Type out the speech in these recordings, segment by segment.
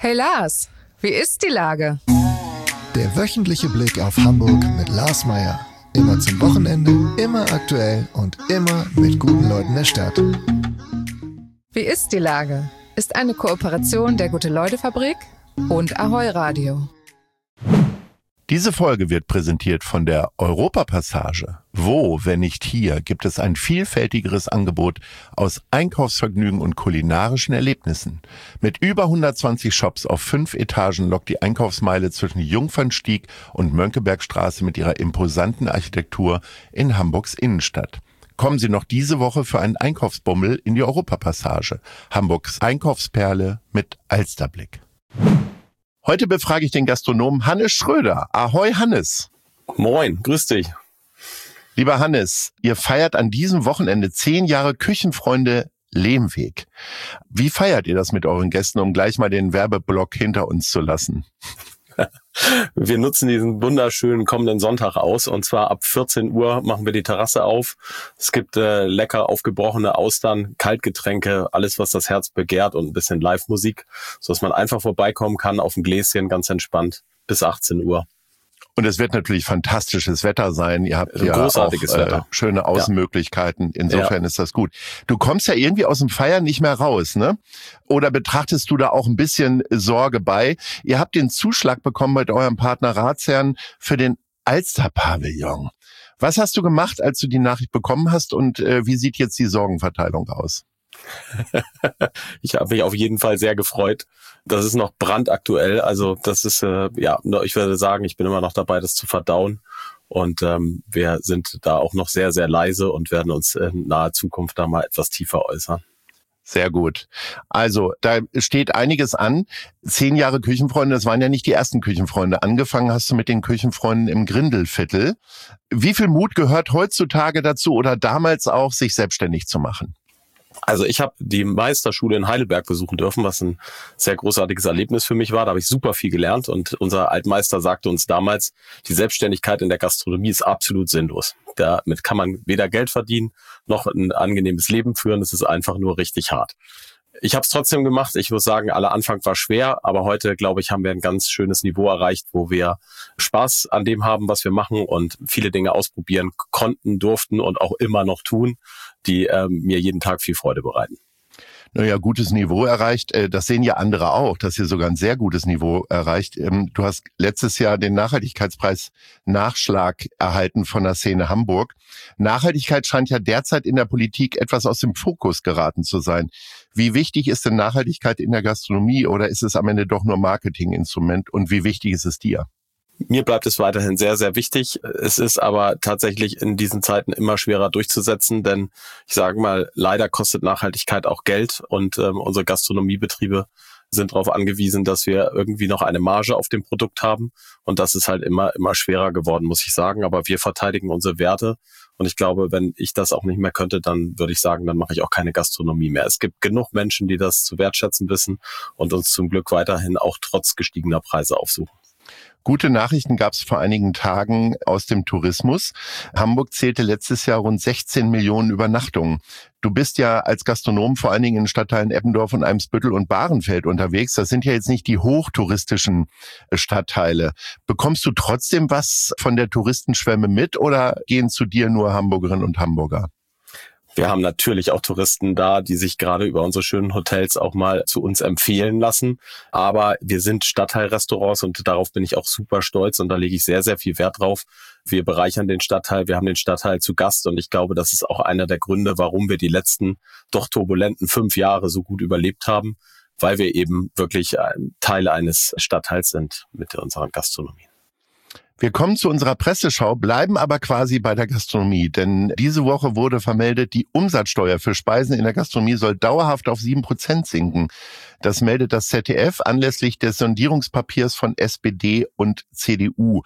Hey Lars, wie ist die Lage? Der wöchentliche Blick auf Hamburg mit Lars Meier. Immer zum Wochenende, immer aktuell und immer mit guten Leuten der Stadt. Wie ist die Lage? Ist eine Kooperation der Gute-Leute-Fabrik und Ahoi Radio. Diese Folge wird präsentiert von der Europapassage. Wo, wenn nicht hier, gibt es ein vielfältigeres Angebot aus Einkaufsvergnügen und kulinarischen Erlebnissen. Mit über 120 Shops auf 5 Etagen lockt die Einkaufsmeile zwischen Jungfernstieg und Mönckebergstraße mit ihrer imposanten Architektur in Hamburgs Innenstadt. Kommen Sie noch diese Woche für einen Einkaufsbummel in die Europapassage. Hamburgs Einkaufsperle mit Alsterblick. Heute befrage ich den Gastronomen Hannes Schröder. Ahoi Hannes. Moin, grüß dich. Lieber Hannes, ihr feiert an diesem Wochenende 10 Jahre Küchenfreunde Lehmweg. Wie feiert ihr das mit euren Gästen, um gleich mal den Werbeblock hinter uns zu lassen? Wir nutzen diesen wunderschönen kommenden Sonntag aus, und zwar ab 14 Uhr machen wir die Terrasse auf. Es gibt lecker aufgebrochene Austern, Kaltgetränke, alles was das Herz begehrt und ein bisschen Live-Musik, sodass man einfach vorbeikommen kann auf ein Gläschen, ganz entspannt, bis 18 Uhr. Und es wird natürlich fantastisches Wetter sein. Ihr habt ja großartiges auch Wetter. Schöne Außenmöglichkeiten. Insofern ist das gut. Du kommst ja irgendwie aus dem Feiern nicht mehr raus, ne? Oder betrachtest du da auch ein bisschen Sorge bei? Ihr habt den Zuschlag bekommen mit eurem Partner Ratsherrn für den Alster-Pavillon. Was hast du gemacht, als du die Nachricht bekommen hast, und wie sieht jetzt die Sorgenverteilung aus? Ich habe mich auf jeden Fall sehr gefreut. Das ist noch brandaktuell. Also das ist, ich würde sagen, ich bin immer noch dabei, das zu verdauen. Und wir sind da auch noch sehr, sehr leise und werden uns in naher Zukunft da mal etwas tiefer äußern. Sehr gut. Also, da steht einiges an. 10 Jahre Küchenfreunde, das waren ja nicht die ersten Küchenfreunde. Angefangen hast du mit den Küchenfreunden im Grindelviertel. Wie viel Mut gehört heutzutage dazu oder damals auch, sich selbstständig zu machen? Also ich habe die Meisterschule in Heidelberg besuchen dürfen, was ein sehr großartiges Erlebnis für mich war. Da habe ich super viel gelernt, und unser Altmeister sagte uns damals, die Selbstständigkeit in der Gastronomie ist absolut sinnlos. Damit kann man weder Geld verdienen, noch ein angenehmes Leben führen. Es ist einfach nur richtig hart. Ich habe es trotzdem gemacht. Ich muss sagen, aller Anfang war schwer, aber heute, glaube ich, haben wir ein ganz schönes Niveau erreicht, wo wir Spaß an dem haben, was wir machen, und viele Dinge ausprobieren konnten, durften und auch immer noch tun, die mir jeden Tag viel Freude bereiten. Naja, gutes Niveau erreicht. Das sehen ja andere auch, dass ihr sogar ein sehr gutes Niveau erreicht. Du hast letztes Jahr den Nachhaltigkeitspreis Nachschlag erhalten von der Szene Hamburg. Nachhaltigkeit scheint ja derzeit in der Politik etwas aus dem Fokus geraten zu sein. Wie wichtig ist denn Nachhaltigkeit in der Gastronomie, oder ist es am Ende doch nur Marketinginstrument, und wie wichtig ist es dir? Mir bleibt es weiterhin sehr, sehr wichtig. Es ist aber tatsächlich in diesen Zeiten immer schwerer durchzusetzen, denn ich sage mal, leider kostet Nachhaltigkeit auch Geld, und unsere Gastronomiebetriebe sind darauf angewiesen, dass wir irgendwie noch eine Marge auf dem Produkt haben, und das ist halt immer schwerer geworden, muss ich sagen. Aber wir verteidigen unsere Werte, und ich glaube, wenn ich das auch nicht mehr könnte, dann würde ich sagen, dann mache ich auch keine Gastronomie mehr. Es gibt genug Menschen, die das zu wertschätzen wissen und uns zum Glück weiterhin auch trotz gestiegener Preise aufsuchen. Gute Nachrichten gab es vor einigen Tagen aus dem Tourismus. Hamburg zählte letztes Jahr rund 16 Millionen Übernachtungen. Du bist ja als Gastronom vor allen Dingen in den Stadtteilen Eppendorf und Eimsbüttel und Bahrenfeld unterwegs. Das sind ja jetzt nicht die hochtouristischen Stadtteile. Bekommst du trotzdem was von der Touristenschwemme mit, oder gehen zu dir nur Hamburgerinnen und Hamburger? Wir haben natürlich auch Touristen da, die sich gerade über unsere schönen Hotels auch mal zu uns empfehlen lassen. Aber wir sind Stadtteilrestaurants, und darauf bin ich auch super stolz, und da lege ich sehr, sehr viel Wert drauf. Wir bereichern den Stadtteil, wir haben den Stadtteil zu Gast, und ich glaube, das ist auch einer der Gründe, warum wir die letzten doch turbulenten 5 Jahre so gut überlebt haben, weil wir eben wirklich ein Teil eines Stadtteils sind mit unserer Gastronomie. Wir kommen zu unserer Presseschau, bleiben aber quasi bei der Gastronomie, denn diese Woche wurde vermeldet, die Umsatzsteuer für Speisen in der Gastronomie soll dauerhaft auf 7% sinken. Das meldet das ZDF anlässlich des Sondierungspapiers von SPD und CDU.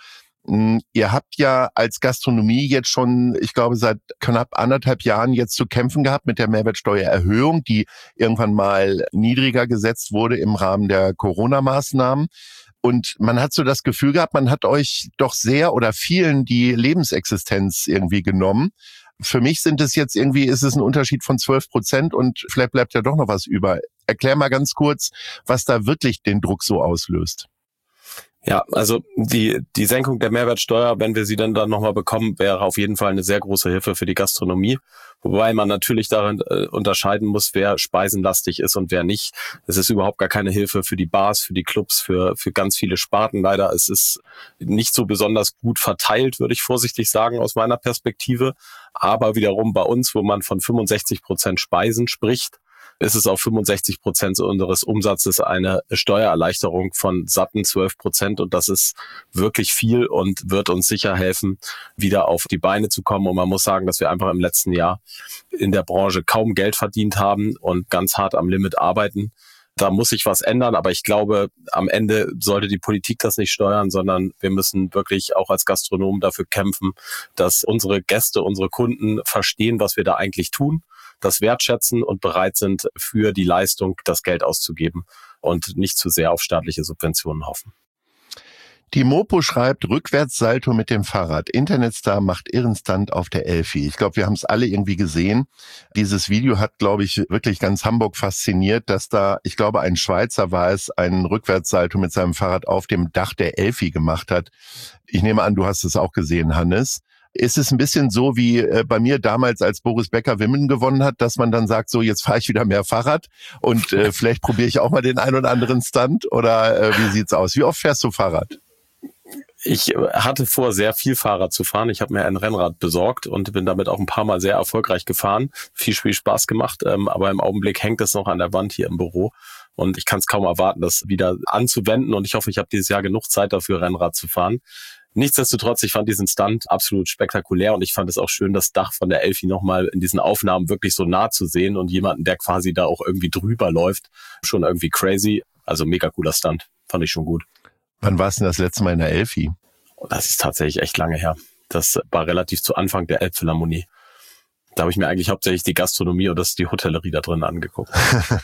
Ihr habt ja als Gastronomie jetzt schon, ich glaube, seit knapp 1,5 Jahren jetzt zu kämpfen gehabt mit der Mehrwertsteuererhöhung, die irgendwann mal niedriger gesetzt wurde im Rahmen der Corona-Maßnahmen. Und man hat so das Gefühl gehabt, man hat euch doch sehr oder vielen die Lebensexistenz irgendwie genommen. für mich sind es jetzt irgendwie, ist es ein Unterschied von 12% und vielleicht bleibt ja doch noch was über. Erklär mal ganz kurz, was da wirklich den Druck so auslöst. Ja, also die Senkung der Mehrwertsteuer, wenn wir sie dann nochmal bekommen, wäre auf jeden Fall eine sehr große Hilfe für die Gastronomie. Wobei man natürlich darin unterscheiden muss, wer speisenlastig ist und wer nicht. Es ist überhaupt gar keine Hilfe für die Bars, für die Clubs, für ganz viele Sparten. Leider, es ist nicht so besonders gut verteilt, würde ich vorsichtig sagen, aus meiner Perspektive. Aber wiederum bei uns, wo man von 65% Speisen spricht, ist es auf 65% unseres Umsatzes eine Steuererleichterung von satten 12%. Und das ist wirklich viel und wird uns sicher helfen, wieder auf die Beine zu kommen. Und man muss sagen, dass wir einfach im letzten Jahr in der Branche kaum Geld verdient haben und ganz hart am Limit arbeiten. Da muss sich was ändern, aber ich glaube, am Ende sollte die Politik das nicht steuern, sondern wir müssen wirklich auch als Gastronomen dafür kämpfen, dass unsere Gäste, unsere Kunden verstehen, was wir da eigentlich tun, das wertschätzen und bereit sind, für die Leistung das Geld auszugeben und nicht zu sehr auf staatliche Subventionen hoffen. Die Mopo schreibt, Rückwärtssalto mit dem Fahrrad. Internetstar macht Irrenstunt auf der Elfi. Ich glaube, wir haben es alle irgendwie gesehen. Dieses Video hat, glaube ich, wirklich ganz Hamburg fasziniert, dass da, ich glaube, ein Schweizer war es, einen Rückwärtssalto mit seinem Fahrrad auf dem Dach der Elfi gemacht hat. Ich nehme an, du hast es auch gesehen, Hannes. Ist es ein bisschen so wie bei mir damals, als Boris Becker Wimbledon gewonnen hat, dass man dann sagt, so jetzt fahre ich wieder mehr Fahrrad und vielleicht probiere ich auch mal den ein oder anderen Stunt, oder wie sieht's aus? Wie oft fährst du Fahrrad? Ich hatte vor, sehr viel Fahrrad zu fahren. Ich habe mir ein Rennrad besorgt und bin damit auch ein paar Mal sehr erfolgreich gefahren. Viel Spaß gemacht, aber im Augenblick hängt es noch an der Wand hier im Büro. Und ich kann es kaum erwarten, das wieder anzuwenden. Und ich hoffe, ich habe dieses Jahr genug Zeit dafür, Rennrad zu fahren. Nichtsdestotrotz, ich fand diesen Stunt absolut spektakulär und ich fand es auch schön, das Dach von der Elfi nochmal in diesen Aufnahmen wirklich so nah zu sehen und jemanden, der quasi da auch irgendwie drüber läuft. Schon irgendwie crazy. Also mega cooler Stunt. Fand ich schon gut. Wann warst du denn das letzte Mal in der Elfi? Das ist tatsächlich echt lange her. Das war relativ zu Anfang der Elbphilharmonie. Da habe ich mir eigentlich hauptsächlich die Gastronomie und die Hotellerie da drin angeguckt.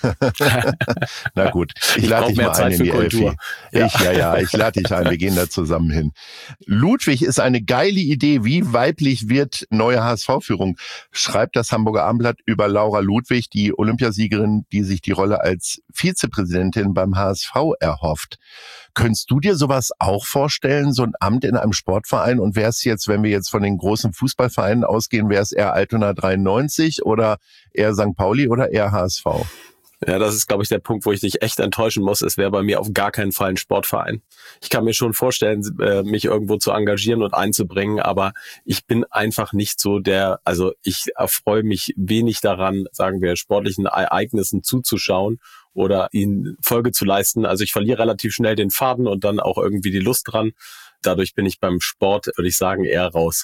Na gut, ich lade dich mal ein in die Elfi. Ich lade dich ein, wir gehen da zusammen hin. Ludwig ist eine geile Idee. Wie weiblich wird neue HSV-Führung? Schreibt das Hamburger Abendblatt über Laura Ludwig, die Olympiasiegerin, die sich die Rolle als Vizepräsidentin beim HSV erhofft. Könntest du dir sowas auch vorstellen, so ein Amt in einem Sportverein? Und wäre es jetzt, wenn wir jetzt von den großen Fußballvereinen ausgehen, wäre es eher Altona 93 oder eher St. Pauli oder eher HSV? Ja, das ist, glaube ich, der Punkt, wo ich dich echt enttäuschen muss. Es wäre bei mir auf gar keinen Fall ein Sportverein. Ich kann mir schon vorstellen, mich irgendwo zu engagieren und einzubringen, aber ich bin einfach nicht so also ich erfreue mich wenig daran, sagen wir, sportlichen Ereignissen zuzuschauen oder ihnen Folge zu leisten. Also ich verliere relativ schnell den Faden und dann auch irgendwie die Lust dran. Dadurch bin ich beim Sport, würde ich sagen, eher raus.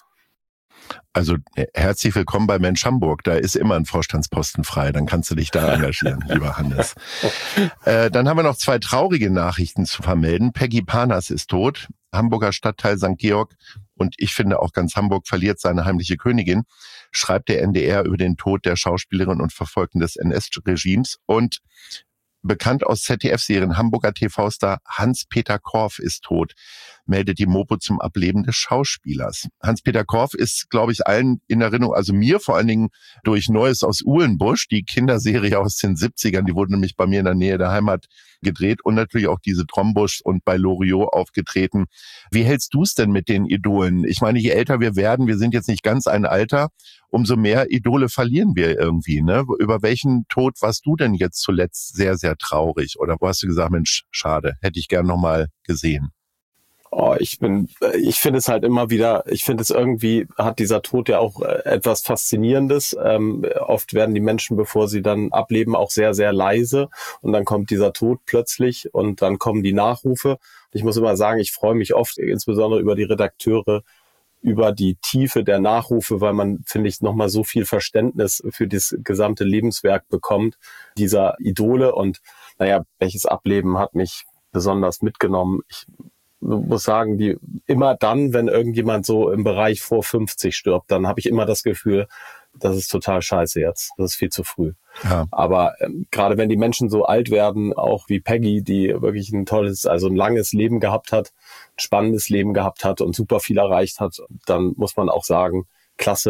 Also herzlich willkommen bei Mensch Hamburg. Da ist immer ein Vorstandsposten frei. Dann kannst du dich da engagieren, lieber Hannes. Dann haben wir noch 2 traurige Nachrichten zu vermelden. Peggy Panas ist tot. Hamburger Stadtteil St. Georg und ich finde auch ganz Hamburg verliert seine heimliche Königin, schreibt der NDR über den Tod der Schauspielerin und Verfolgten des NS-Regimes. Und bekannt aus ZDF-Serien Hamburger TV-Star Hans-Peter Korff ist tot, meldet die Mopo zum Ableben des Schauspielers. Hans-Peter Korff ist, glaube ich, allen in Erinnerung, also mir vor allen Dingen durch Neues aus Uhlenbusch, die Kinderserie aus den 70ern, die wurde nämlich bei mir in der Nähe der Heimat gedreht und natürlich auch diese Trombusch und bei Loriot aufgetreten. Wie hältst du es denn mit den Idolen? Ich meine, je älter wir werden, wir sind jetzt nicht ganz ein Alter, umso mehr Idole verlieren wir irgendwie, ne? Über welchen Tod warst du denn jetzt zuletzt sehr, sehr traurig? Oder wo hast du gesagt, Mensch, schade, hätte ich gern nochmal gesehen? Oh, ich finde es halt immer wieder, ich finde es irgendwie, hat dieser Tod ja auch etwas Faszinierendes. Oft werden die Menschen, bevor sie dann ableben, auch sehr, sehr leise und dann kommt dieser Tod plötzlich und dann kommen die Nachrufe. Ich muss immer sagen, ich freue mich oft, insbesondere über die Redakteure, über die Tiefe der Nachrufe, weil man, finde ich, nochmal so viel Verständnis für das gesamte Lebenswerk bekommt, dieser Idole. Und naja, welches Ableben hat mich besonders mitgenommen? Ich muss sagen, immer dann, wenn irgendjemand so im Bereich vor 50 stirbt, dann habe ich immer das Gefühl, das ist total scheiße jetzt. Das ist viel zu früh. Ja. Aber gerade wenn die Menschen so alt werden, auch wie Peggy, die wirklich ein tolles, also ein langes Leben gehabt hat, ein spannendes Leben gehabt hat und super viel erreicht hat, dann muss man auch sagen, klasse,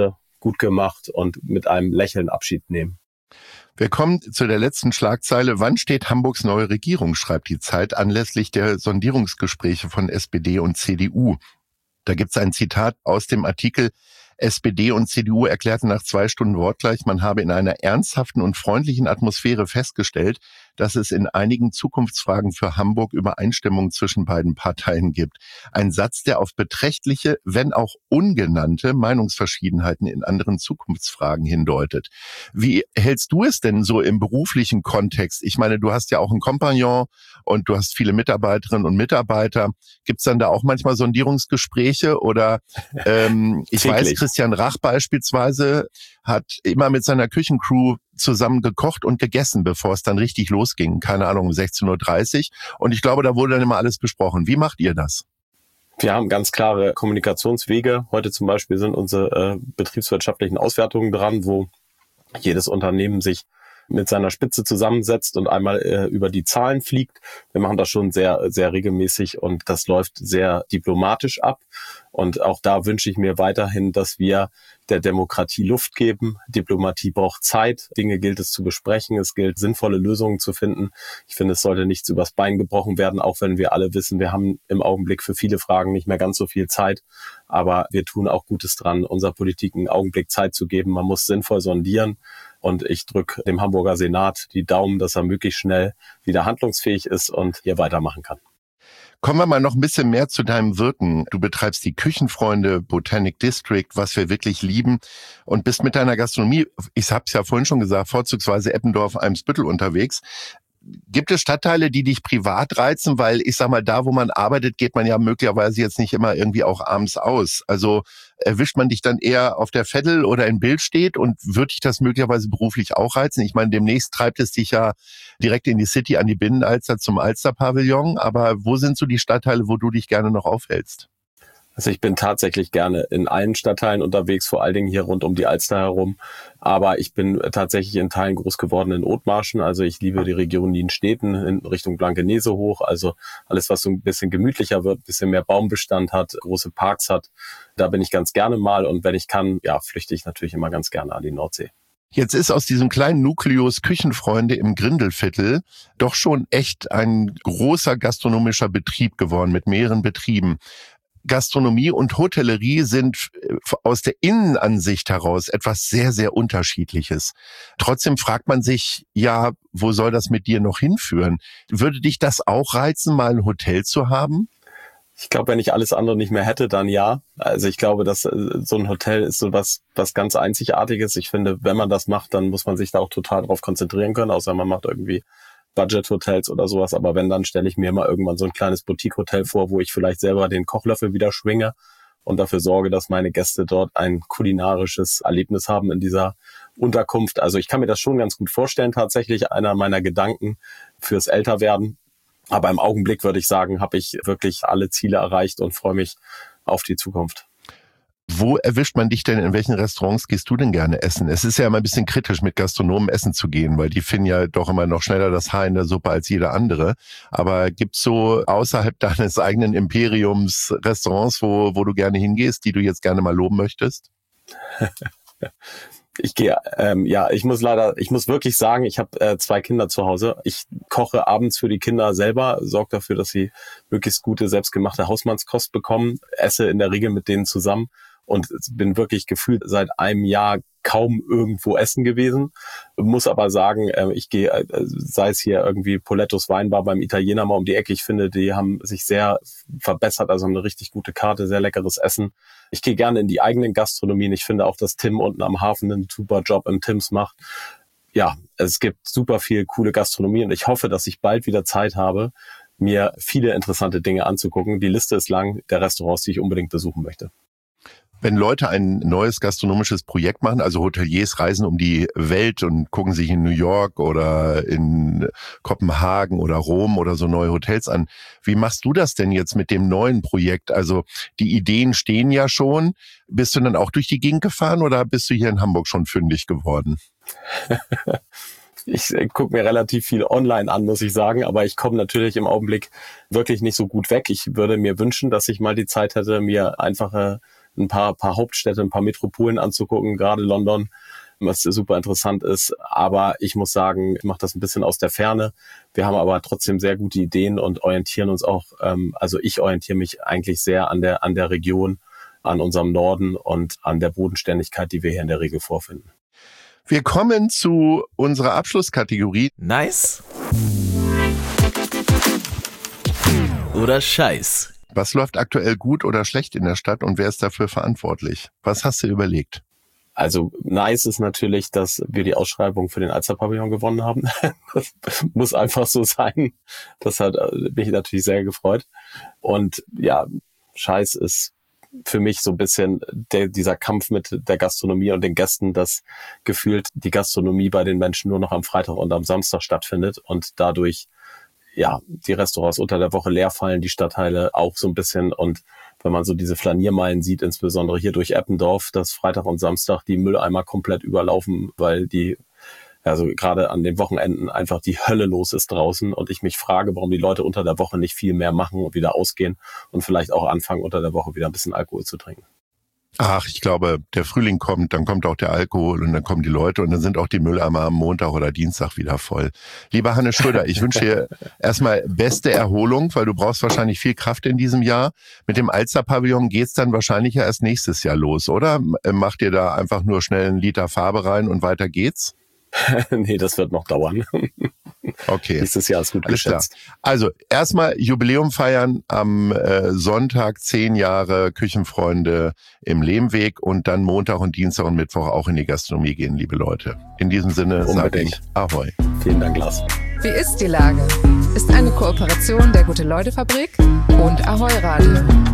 gut gemacht und mit einem Lächeln Abschied nehmen. Wir kommen zu der letzten Schlagzeile. Wann steht Hamburgs neue Regierung, schreibt die Zeit, anlässlich der Sondierungsgespräche von SPD und CDU. Da gibt es ein Zitat aus dem Artikel: SPD und CDU erklärten nach 2 Stunden wortgleich, man habe in einer ernsthaften und freundlichen Atmosphäre festgestellt, dass es in einigen Zukunftsfragen für Hamburg Übereinstimmung zwischen beiden Parteien gibt. Ein Satz, der auf beträchtliche, wenn auch ungenannte Meinungsverschiedenheiten in anderen Zukunftsfragen hindeutet. Wie hältst du es denn so im beruflichen Kontext? Ich meine, du hast ja auch einen Kompagnon und du hast viele Mitarbeiterinnen und Mitarbeiter. Gibt es dann da auch manchmal Sondierungsgespräche? Oder ich weiß, Christian Rach beispielsweise hat immer mit seiner Küchencrew zusammen gekocht und gegessen, bevor es dann richtig losging. Keine Ahnung, um 16:30 Uhr. Und ich glaube, da wurde dann immer alles besprochen. Wie macht ihr das? Wir haben ganz klare Kommunikationswege. Heute zum Beispiel sind unsere betriebswirtschaftlichen Auswertungen dran, wo jedes Unternehmen sich mit seiner Spitze zusammensetzt und einmal über die Zahlen fliegt. Wir machen das schon sehr, sehr regelmäßig und das läuft sehr diplomatisch ab. Und auch da wünsche ich mir weiterhin, dass wir der Demokratie Luft geben. Diplomatie braucht Zeit. Dinge gilt es zu besprechen. Es gilt, sinnvolle Lösungen zu finden. Ich finde, es sollte nichts übers Bein gebrochen werden, auch wenn wir alle wissen, wir haben im Augenblick für viele Fragen nicht mehr ganz so viel Zeit. Aber wir tun auch Gutes dran, unserer Politik einen Augenblick Zeit zu geben. Man muss sinnvoll sondieren. Und ich drücke dem Hamburger Senat die Daumen, dass er möglichst schnell wieder handlungsfähig ist und hier weitermachen kann. Kommen wir mal noch ein bisschen mehr zu deinem Wirken. Du betreibst die Küchenfreunde, Botanic District, was wir wirklich lieben, und bist mit deiner Gastronomie, ich habe es ja vorhin schon gesagt, vorzugsweise Eppendorf, Eimsbüttel unterwegs. Gibt es Stadtteile, die dich privat reizen? Weil ich sag mal, da, wo man arbeitet, geht man ja möglicherweise jetzt nicht immer irgendwie auch abends aus. Also erwischt man dich dann eher auf der Veddel oder in Billstedt, und würde dich das möglicherweise beruflich auch reizen? Ich meine, demnächst treibt es dich ja direkt in die City, an die Binnenalster, zum Alster-Pavillon. Aber wo sind so die Stadtteile, wo du dich gerne noch aufhältst? Also ich bin tatsächlich gerne in allen Stadtteilen unterwegs, vor allen Dingen hier rund um die Alster herum. Aber ich bin tatsächlich in Teilen groß geworden in Othmarschen. Also ich liebe die Region Nienstädten in Richtung Blankenese hoch. Also alles, was so ein bisschen gemütlicher wird, ein bisschen mehr Baumbestand hat, große Parks hat. Da bin ich ganz gerne mal. Und wenn ich kann, ja, flüchte ich natürlich immer ganz gerne an die Nordsee. Jetzt ist aus diesem kleinen Nukleus Küchenfreunde im Grindelviertel doch schon echt ein großer gastronomischer Betrieb geworden mit mehreren Betrieben. Gastronomie und Hotellerie sind aus der Innenansicht heraus etwas sehr, sehr Unterschiedliches. Trotzdem fragt man sich, ja, wo soll das mit dir noch hinführen? Würde dich das auch reizen, mal ein Hotel zu haben? Ich glaube, wenn ich alles andere nicht mehr hätte, dann ja. Also ich glaube, dass so ein Hotel ist so was ganz Einzigartiges. Ich finde, wenn man das macht, dann muss man sich da auch total drauf konzentrieren können, außer man macht irgendwie Budget-Hotels oder sowas, aber wenn, dann stelle ich mir immer irgendwann so ein kleines Boutique-Hotel vor, wo ich vielleicht selber den Kochlöffel wieder schwinge und dafür sorge, dass meine Gäste dort ein kulinarisches Erlebnis haben in dieser Unterkunft. Also ich kann mir das schon ganz gut vorstellen, tatsächlich einer meiner Gedanken fürs Älterwerden. Aber im Augenblick würde ich sagen, habe ich wirklich alle Ziele erreicht und freue mich auf die Zukunft. Wo erwischt man dich denn? In welchen Restaurants gehst du denn gerne essen? Es ist ja immer ein bisschen kritisch, mit Gastronomen essen zu gehen, weil die finden ja doch immer noch schneller das Haar in der Suppe als jeder andere. Aber gibt's so außerhalb deines eigenen Imperiums Restaurants, wo du gerne hingehst, die du jetzt gerne mal loben möchtest? Ich gehe, ich muss wirklich sagen, ich habe 2 Kinder zu Hause. Ich koche abends für die Kinder selber, sorge dafür, dass sie möglichst gute, selbstgemachte Hausmannskost bekommen, esse in der Regel mit denen zusammen und bin wirklich gefühlt seit einem Jahr kaum irgendwo essen gewesen. Muss aber sagen, ich gehe, sei es hier irgendwie Polettos Weinbar beim Italiener mal um die Ecke. Ich finde, die haben sich sehr verbessert, also haben eine richtig gute Karte, sehr leckeres Essen. Ich gehe gerne in die eigenen Gastronomien. Ich finde auch, dass Tim unten am Hafen einen super Job im Tims macht. Ja, es gibt super viel coole Gastronomie und ich hoffe, dass ich bald wieder Zeit habe, mir viele interessante Dinge anzugucken. Die Liste ist lang der Restaurants, die ich unbedingt besuchen möchte. Wenn Leute ein neues gastronomisches Projekt machen, also Hoteliers reisen um die Welt und gucken sich in New York oder in Kopenhagen oder Rom oder so neue Hotels an, wie machst du das denn jetzt mit dem neuen Projekt? Also die Ideen stehen ja schon. Bist du dann auch durch die Gegend gefahren oder bist du hier in Hamburg schon fündig geworden? Ich gucke mir relativ viel online an, muss ich sagen, aber ich komme natürlich im Augenblick wirklich nicht so gut weg. Ich würde mir wünschen, dass ich mal die Zeit hätte, mir einfache ein paar Hauptstädte, ein paar Metropolen anzugucken, gerade London, was super interessant ist. Aber ich muss sagen, ich mache das ein bisschen aus der Ferne. Wir haben aber trotzdem sehr gute Ideen und orientieren uns auch, also ich orientiere mich eigentlich sehr an der Region, an unserem Norden und an der Bodenständigkeit, die wir hier in der Regel vorfinden. Wir kommen zu unserer Abschlusskategorie. Nice oder Scheiß? Was läuft aktuell gut oder schlecht in der Stadt und wer ist dafür verantwortlich? Was hast du überlegt? Also nice ist natürlich, dass wir die Ausschreibung für den Alster-Pavillon gewonnen haben. Das muss einfach so sein. Das hat mich natürlich sehr gefreut. Und ja, Scheiß ist für mich so ein bisschen dieser Kampf mit der Gastronomie und den Gästen, dass gefühlt die Gastronomie bei den Menschen nur noch am Freitag und am Samstag stattfindet und dadurch ja die Restaurants unter der Woche leer fallen, die Stadtteile auch so ein bisschen. Und wenn man so diese Flaniermeilen sieht, insbesondere hier durch Eppendorf, dass Freitag und Samstag die Mülleimer komplett überlaufen, weil also gerade an den Wochenenden einfach die Hölle los ist draußen und ich mich frage, warum die Leute unter der Woche nicht viel mehr machen und wieder ausgehen und vielleicht auch anfangen, unter der Woche wieder ein bisschen Alkohol zu trinken. Ach, ich glaube, der Frühling kommt, dann kommt auch der Alkohol und dann kommen die Leute und dann sind auch die Mülleimer am Montag oder Dienstag wieder voll. Lieber Hannes Schröder, ich wünsche dir erstmal beste Erholung, weil du brauchst wahrscheinlich viel Kraft in diesem Jahr. Mit dem Alster-Pavillon geht's dann wahrscheinlich ja erst nächstes Jahr los, oder? Macht ihr da einfach nur schnell 1 Liter Farbe rein und weiter geht's? Nee, das wird noch dauern. Okay. Nächstes Jahr ist gut geschätzt. Klar. Also erstmal Jubiläum feiern am Sonntag, 10 Jahre Küchenfreunde im Lehmweg und dann Montag und Dienstag und Mittwoch auch in die Gastronomie gehen, liebe Leute. In diesem Sinne sage ich Ahoi. Vielen Dank, Lars. Wie ist die Lage? Ist eine Kooperation der Gute-Leute-Fabrik und Ahoi Radio.